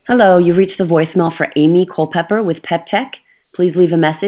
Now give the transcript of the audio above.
Hello, you reached the voicemail for Amy Culpepper with Pep Tech. Please leave a message.